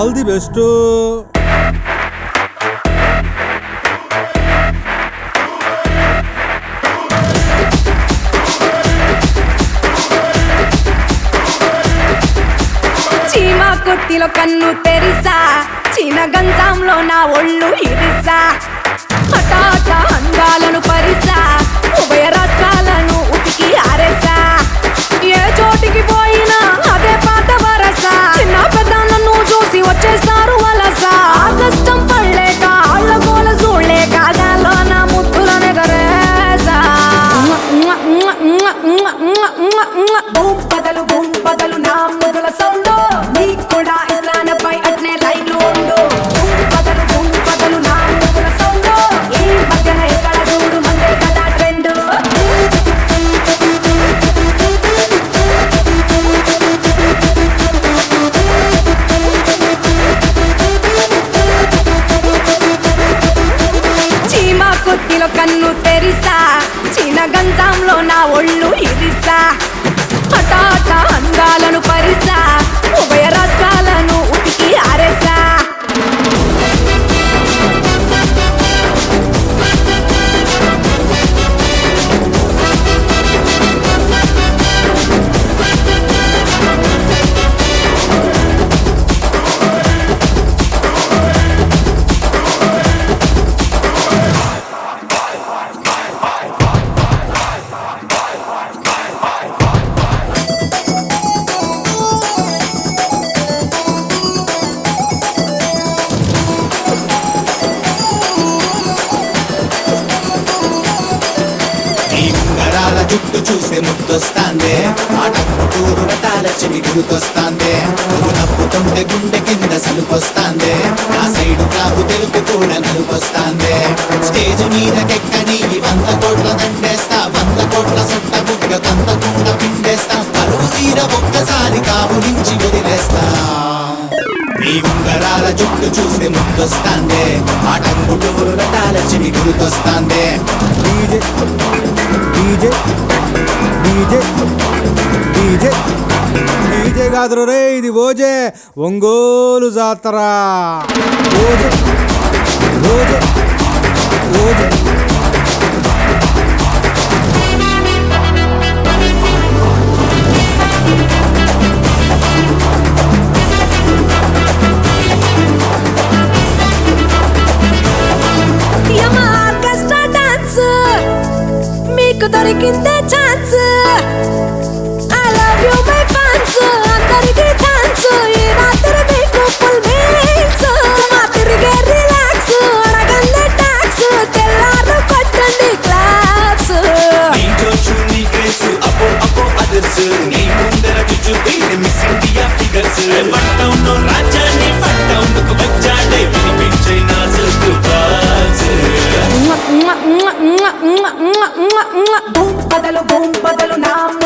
All the best. చీమ కొట్టిలో కన్ను Teresa, Cheena గంజంలో నా ఒళ్ళు ఇరిసా, హఠాట అందాలను పరిసా, ఉభయ రాష్ట్రాలను ఉతికి ఆరేసా, ఏ చోటికి పోయినా అదే పాత వరస, చిన్న పెద్ద నన్ను చూసి వచ్చేస్తారు వలస, కష్టం పడలేక ఆళ్ళ గోల చూడలేక గాల్లో నా ముద్దులనే గరేసా. భూం బదలు నా ముద్దుల సౌండు, నీకు కూడా ఇస్లానపై అట్నే లైన్లు ఉండు. భూం బదలు నా ముద్దుల సౌండు, ఈ మధ్యన ఎక్కడ చూడు మందే కదా ట్రెండు. చీమ కొట్టిలో కన్ను తెరిసా, చీన గంజంలో నా ఒళ్ళు ఇరిసా, హఠాట అందాలను పరిసా, ఉభయ రాష్ట్రాలను ఉతికి ఆరేసా. జుట్టు చూసే ముద్దొస్తాందే, ఆటప్పుడు రటాల చెవి గుర్తొస్తాందే, నువ్వు నవ్వుతుంటే గుండె కింద సలుపొస్తాందే, నా సైడు కాపు తెలుపు కూడా నలుపొస్తాందే, స్టేజ్ మీదకెక్కని 100 కోట్ల దండేస్తా, 100 కోట్ల సొట్ట బుగ్గ కంత కూడా పిండేస్తా, పరువు తీర ఒక్కసారి కాపు నుంచి వదిలేస్తా. నీ ఉంగరాల జుట్టు చూసే ముద్దొస్తాందే, ఆటప్పుడు రటాల చెవి గుర్తొస్తాందే. డీజే కాదురు రే, ఇది ఓజే, ఒంగోలు జాతర. OJ OJ OJ. యమా ఆర్కెస్ట్రా డాన్స్, మీకు దొరికిందే chance, I love you my fans, అందరికీ థాంక్స్, ఈ రాత్రి మీకు ఫుల్ మీల్స్, మా తిరిగే రిలాక్స్, అడగండి టాక్స్, తెల్లారు కొట్టండి క్లాప్స్. నీ జోషు నీ గ్రేస్ అపో అపో అదర్స్, నీ ముందర చూపి మిస్ ఇండియా ఫిగర్స్, పట్టౌన్ రాజాని పట్టౌన్ కు వచ్చాడే వినిపించే నా సల్కు బాస్. భూం బదలు నా